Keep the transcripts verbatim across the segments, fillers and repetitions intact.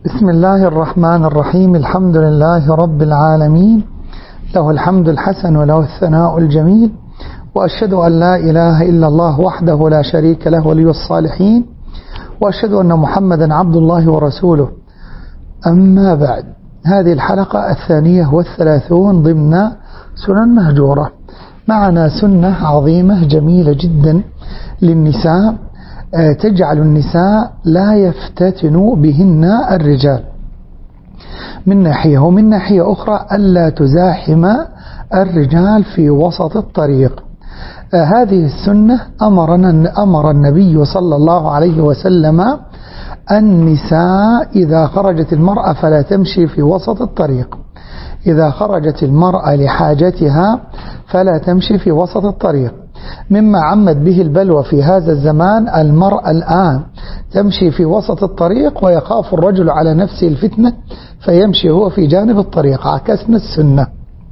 بسم الله الرحمن الرحيم. الحمد لله رب العالمين، له الحمد الحسن وله الثناء الجميل، وأشهد أن لا إله إلا الله وحده لا شريك له ولي الصالحين، وأشهد أن محمدا عبد الله ورسوله. أما بعد، هذه الحلقة الثانية والثلاثون ضمن سنن مهجورة. معنا سنة عظيمة جميلة جدا للنساء تجعل النساء لا يفتتن بهن الرجال من ناحية، ومن ناحية أخرى ألا تزاحم الرجال في وسط الطريق. هذه السنة أمرنا أمر النبي صلى الله عليه وسلم النساء إذا خرجت المرأة فلا تمشي في وسط الطريق. إذا خرجت المرأة لحاجتها فلا تمشي في وسط الطريق. مما عمت به البلوى في هذا الزمان، المرأة الآن تمشي في وسط الطريق ويخاف الرجل على نفسه الفتنة فيمشي هو في جانب الطريق، عكسنا السنة.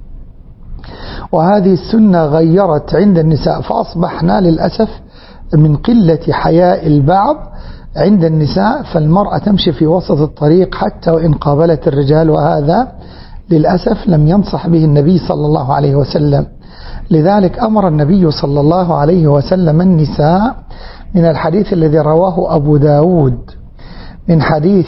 وهذه السنة غيرت عند النساء، فأصبحنا للأسف من قلة حياء البعض عند النساء، فالمرأة تمشي في وسط الطريق حتى وإن قابلت الرجال، وهذا للأسف لم ينصح به النبي صلى الله عليه وسلم. لذلك أمر النبي صلى الله عليه وسلم النساء من الحديث الذي رواه أبو داود من حديث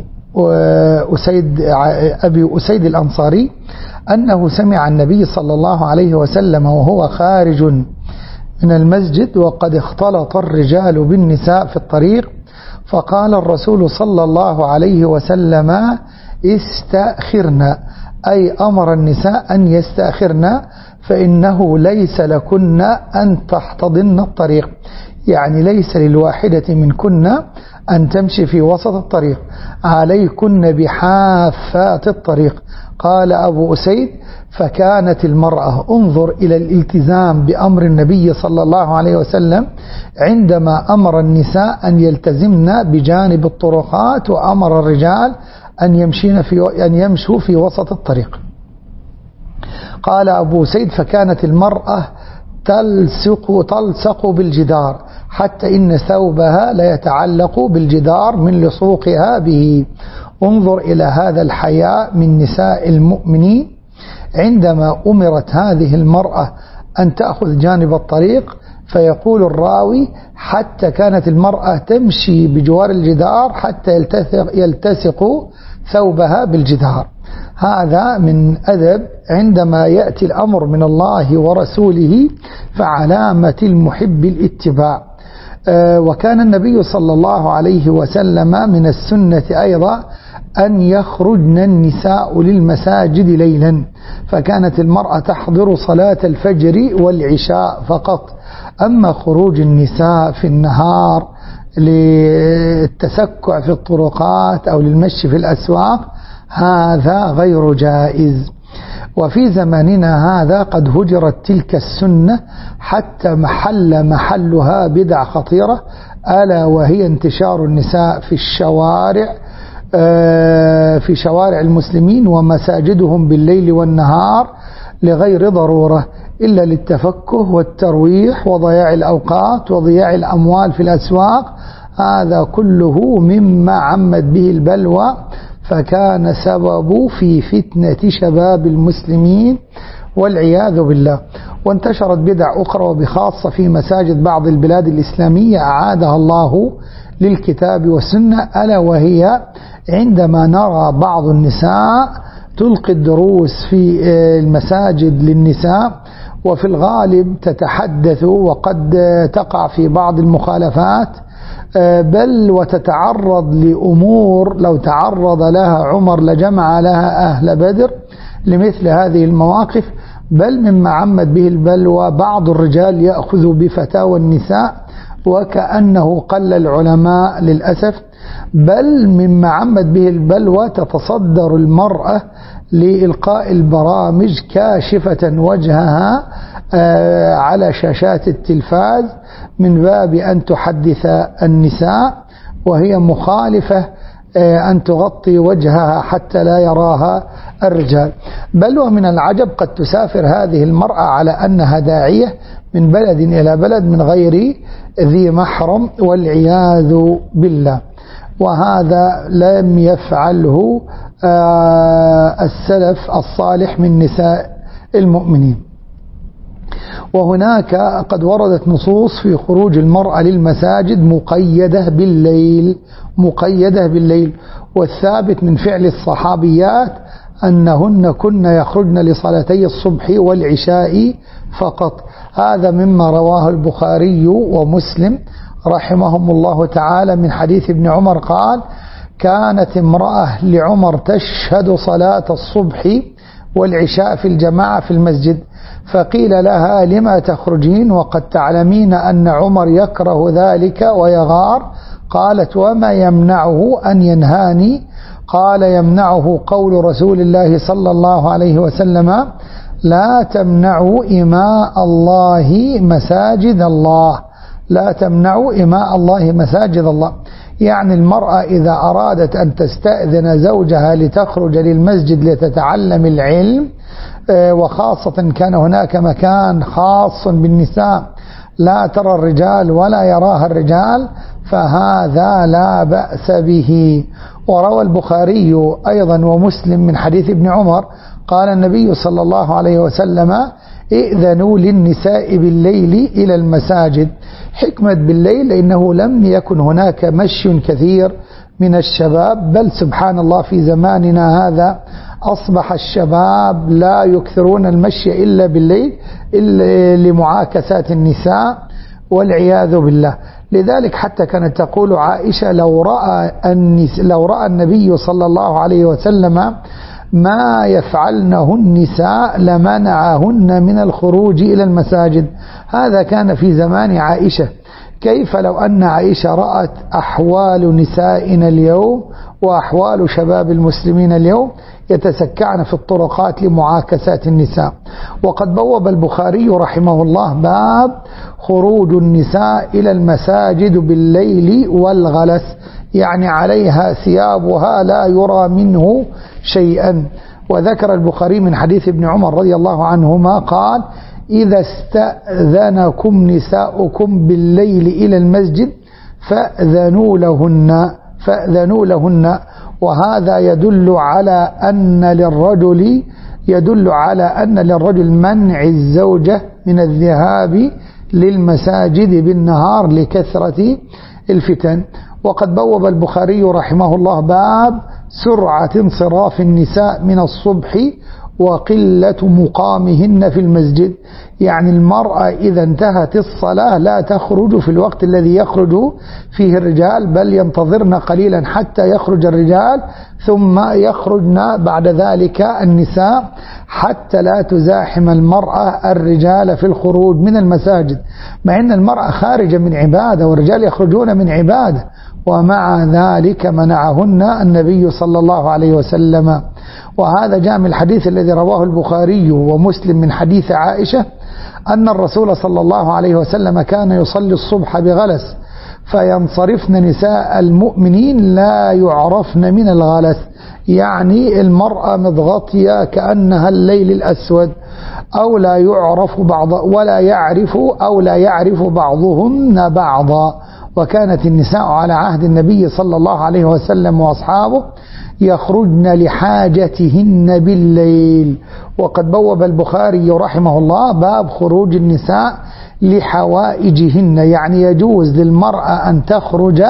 أسيد أبي أسيد الأنصاري أنه سمع النبي صلى الله عليه وسلم وهو خارج من المسجد وقد اختلط الرجال بالنساء في الطريق، فقال الرسول صلى الله عليه وسلم: استأخرنا، أي أمر النساء أن يستأخرن، فإنه ليس لكن أن تحتضن الطريق، يعني ليس للواحدة منكن أن تمشي في وسط الطريق، عليكن بحافات الطريق. قال أبو أسيد: فكانت المرأة، انظر إلى الالتزام بأمر النبي صلى الله عليه وسلم عندما أمر النساء أن يلتزمن بجانب الطرقات، وأمر الرجال أن يمشين في أن يمشوا في وسط الطريق. قال أبو سيد: فكانت المرأة تلصق تلصق بالجدار حتى إن ثوبها لا يتعلق بالجدار من لصوقها به. انظر إلى هذا الحياء من نساء المؤمنين. عندما أمرت هذه المرأة أن تأخذ جانب الطريق، فيقول الراوي: حتى كانت المرأة تمشي بجوار الجدار حتى يلتصق, يلتصق ثوبها بالجدار. هذا من أدب عندما يأتي الأمر من الله ورسوله، فعلامة المحب الاتباع. وكان النبي صلى الله عليه وسلم من السنة أيضا أن يخرجن النساء للمساجد ليلا، فكانت المرأة تحضر صلاة الفجر والعشاء فقط. أما خروج النساء في النهار للتسكع في الطرقات أو للمشي في الأسواق هذا غير جائز. وفي زماننا هذا قد هجرت تلك السنة حتى محل محلها بدع خطيرة، ألا وهي انتشار النساء في الشوارع في شوارع المسلمين ومساجدهم بالليل والنهار لغير ضرورة، إلا للتفكه والترويح وضياع الأوقات وضياع الأموال في الأسواق. هذا كله مما عمت به البلوى، فكان سبب في فتنة شباب المسلمين والعياذ بالله. وانتشرت بدع أخرى، وبخاصة في مساجد بعض البلاد الإسلامية أعادها الله للكتاب والسنة، ألا وهي عندما نرى بعض النساء تلقي الدروس في المساجد للنساء، وفي الغالب تتحدث وقد تقع في بعض المخالفات، بل وتتعرض لأمور لو تعرض لها عمر لجمع لها أهل بدر لمثل هذه المواقف. بل مما عمت به البلوى بعض الرجال يأخذ بفتاوى النساء وكأنه قل العلماء للأسف. بل مما عمت به البلوى تتصدر المرأة لإلقاء البرامج كاشفة وجهها على شاشات التلفاز من باب أن تحدث النساء، وهي مخالفة أن تغطي وجهها حتى لا يراها الرجال. بل ومن العجب قد تسافر هذه المرأة على أنها داعية من بلد إلى بلد من غير ذي محرم والعياذ بالله. وهذا لم يفعله السلف الصالح من نساء المؤمنين. وهناك قد وردت نصوص في خروج المرأة للمساجد مقيدة بالليل مقيدة بالليل والثابت من فعل الصحابيات أنهن كن يخرجن لصلاتي الصبح والعشاء فقط. هذا مما رواه البخاري ومسلم رحمهم الله تعالى من حديث ابن عمر قال: كانت امرأة لعمر تشهد صلاة الصبح والعشاء في الجماعة في المسجد، فقيل لها: لما تخرجين وقد تعلمين أن عمر يكره ذلك ويغار؟ قالت: وما يمنعه أن ينهاني؟ قال: يمنعه قول رسول الله صلى الله عليه وسلم: لا تمنعوا إماء الله مساجد الله لا تمنعوا إماء الله مساجد الله. يعني المرأة إذا أرادت أن تستأذن زوجها لتخرج للمسجد لتتعلم العلم، وخاصة كان هناك مكان خاص بالنساء لا ترى الرجال ولا يراها الرجال، فهذا لا بأس به. وروى البخاري أيضا ومسلم من حديث ابن عمر قال النبي صلى الله عليه وسلم: ائذنوا للنساء بالليل إلى المساجد. حكمة بالليل لأنه لم يكن هناك مشي كثير من الشباب، بل سبحان الله في زماننا هذا أصبح الشباب لا يكثرون المشي إلا بالليل إلا لمعاكسات النساء والعياذ بالله. لذلك حتى كانت تقول عائشة: لو رأى, لو رأى النبي صلى الله عليه وسلم ما يفعلنه النساء لمنعهن من الخروج إلى المساجد. هذا كان في زمان عائشة. كيف لو أن عائشة رأت أحوال نسائنا اليوم وأحوال شباب المسلمين اليوم يتسكعن في الطرقات لمعاكسات النساء. وقد بوب البخاري رحمه الله باب خروج النساء إلى المساجد بالليل والغلس، يعني عليها ثيابها لا يرى منه شيئا. وذكر البخاري من حديث ابن عمر رضي الله عنهما قال: إذا استأذنكم نساؤكم بالليل إلى المسجد فأذنوا لهن فأذنوا لهن وهذا يدل على أن للرجل يدل على أن للرجل منع الزوجة من الذهاب للمساجد بالنهار لكثرة الفتن. وقد بوب البخاري رحمه الله باب سرعة انصراف النساء من الصبح وقلة مقامهن في المسجد، يعني المرأة إذا انتهت الصلاة لا تخرج في الوقت الذي يخرج فيه الرجال، بل ينتظرن قليلا حتى يخرج الرجال ثم يخرجن بعد ذلك النساء، حتى لا تزاحم المرأة الرجال في الخروج من المساجد، مع أن المرأة خارجة من عبادة والرجال يخرجون من عبادة، ومع ذلك منعهن النبي صلى الله عليه وسلم. وهذا جاء من الحديث الذي رواه البخاري ومسلم من حديث عائشة أن الرسول صلى الله عليه وسلم كان يصلي الصبح بغلس فينصرفن نساء المؤمنين لا يعرفن من الغلس، يعني المرأة مضغطية كأنها الليل الأسود، أو لا يعرف بعض ولا يعرف أو لا يعرف بعضهن بعضا. وكانت النساء على عهد النبي صلى الله عليه وسلم وأصحابه يخرجن لحاجتهن بالليل. وقد بوب البخاري رحمه الله باب خروج النساء لحوائجهن، يعني يجوز للمرأة أن تخرج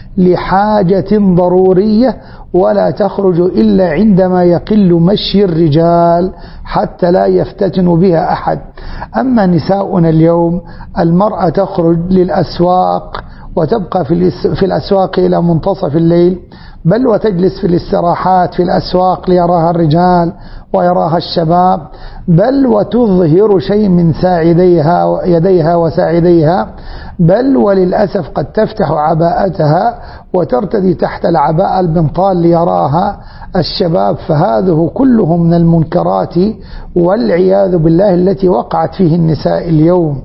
لحاجة ضرورية ولا تخرج إلا عندما يقل مشي الرجال حتى لا يفتتن بها أحد. أما نساؤنا اليوم المرأة تخرج للأسواق وتبقى في الأسواق إلى منتصف الليل، بل وتجلس في الاستراحات في الأسواق ليراها الرجال ويراها الشباب، بل وتظهر شيء من ساعديها يديها وساعديها، بل وللأسف قد تفتح عباءتها وترتدي تحت العباءة البنطال ليراها الشباب. فهذه كله من المنكرات والعياذ بالله التي وقعت فيه النساء اليوم.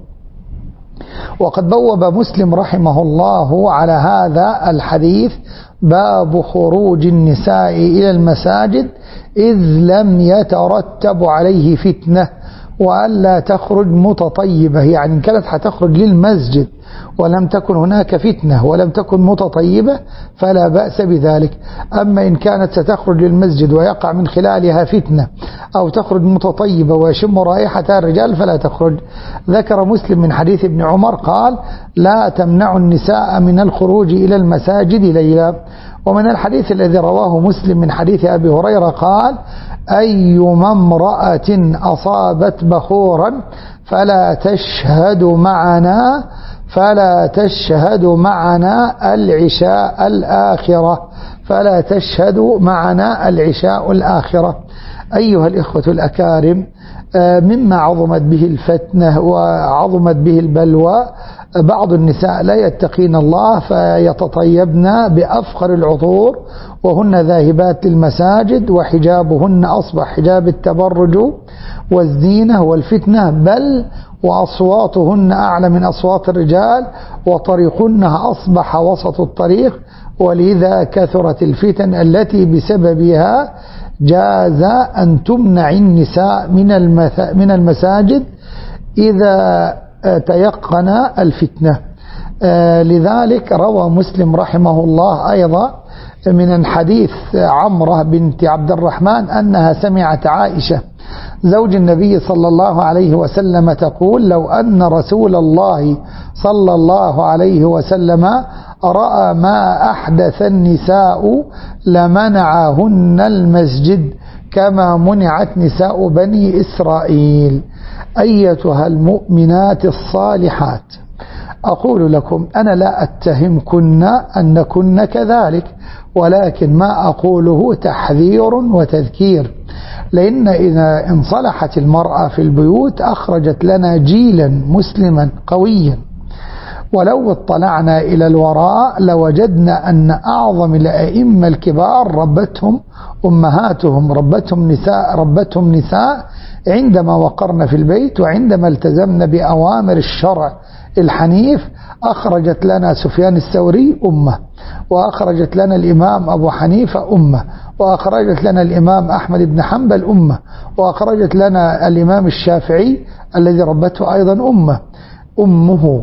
وقد بوب مسلم رحمه الله على هذا الحديث باب خروج النساء إلى المساجد إذ لم يترتب عليه فتنة. وألا تخرج متطيبة، يعني إن كانت حتخرج للمسجد ولم تكن هناك فتنة ولم تكن متطيبة فلا بأس بذلك. أما إن كانت ستخرج للمسجد ويقع من خلالها فتنة أو تخرج متطيبة ويشم رائحة الرجال فلا تخرج. ذكر مسلم من حديث ابن عمر قال: لا تمنع النساء من الخروج إلى المساجد ليلا. ومن الحديث الذي رواه مسلم من حديث أبي هريرة قال: أيما امرأة أصابت بخورا فلا تشهد معنا فلا تشهد معنا العشاء الآخرة فلا تشهد معنا العشاء الآخرة. أيها الإخوة الأكارم، مما عظمت به الفتنة وعظمت به البلوى بعض النساء لا يتقين الله فيتطيبن بأفخر العطور وهن ذاهبات للمساجد، وحجابهن أصبح حجاب التبرج والزينة والفتنة، بل وأصواتهن أعلى من أصوات الرجال، وطريقنها أصبح وسط الطريق. ولذا كثرت الفتن التي بسببها جاز أن تمنع النساء من المساجد إذا تيقن الفتنة. لذلك روى مسلم رحمه الله أيضا من حديث عمرة بنت عبد الرحمن أنها سمعت عائشة زوج النبي صلى الله عليه وسلم تقول: لو أن رسول الله صلى الله عليه وسلم رأى ما أحدث النساء لمنعهن المسجد كما منعت نساء بني إسرائيل. أيتها المؤمنات الصالحات، أقول لكم أنا لا أتهمكن أنكن كذلك، ولكن ما أقوله تحذير وتذكير، لأن إذا انصلحت المرأة في البيوت أخرجت لنا جيلا مسلما قويا. ولو اطلعنا إلى الوراء لوجدنا أن أعظم الأئمة الكبار ربتهم أمهاتهم، ربتهم نساء ربتهم نساء عندما وقرن في البيت وعندما التزمنا بأوامر الشرع الحنيف. أخرجت لنا سفيان الثوري أمة، وأخرجت لنا الإمام أبو حنيفة أمة، وأخرجت لنا الإمام أحمد بن حنبل أمة، وأخرجت لنا الإمام الشافعي الذي ربته أيضا أمة أمه.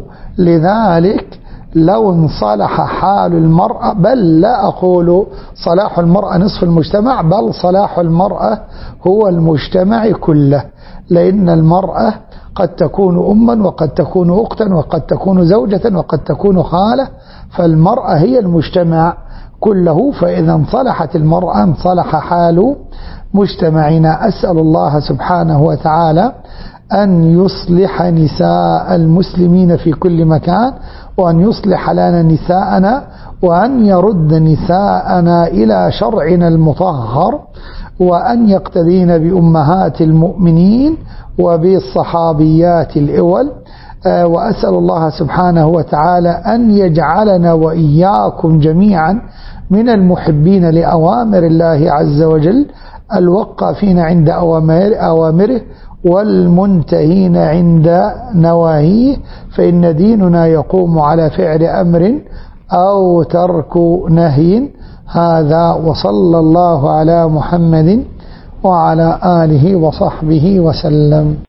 لذلك لو انصلح حال المرأة، بل لا أقول صلاح المرأة نصف المجتمع، بل صلاح المرأة هو المجتمع كله، لأن المرأة قد تكون أما وقد تكون أختا وقد تكون زوجة وقد تكون خالة، فالمرأة هي المجتمع كله. فإذا انصلحت المرأة انصلح حال مجتمعنا. أسأل الله سبحانه وتعالى أن يصلح نساء المسلمين في كل مكان، وأن يصلح لنا نساءنا، وأن يرد نساءنا إلى شرعنا المطهر، وأن يقتدين بأمهات المؤمنين وبالصحابيات الأول. وأسأل الله سبحانه وتعالى أن يجعلنا وإياكم جميعا من المحبين لأوامر الله عز وجل، الوقافين عند أوامره والمنتهين عند نواهيه، فإن ديننا يقوم على فعل أمر أو ترك نهي. هذا، وصلى الله على محمد وعلى آله وصحبه وسلم.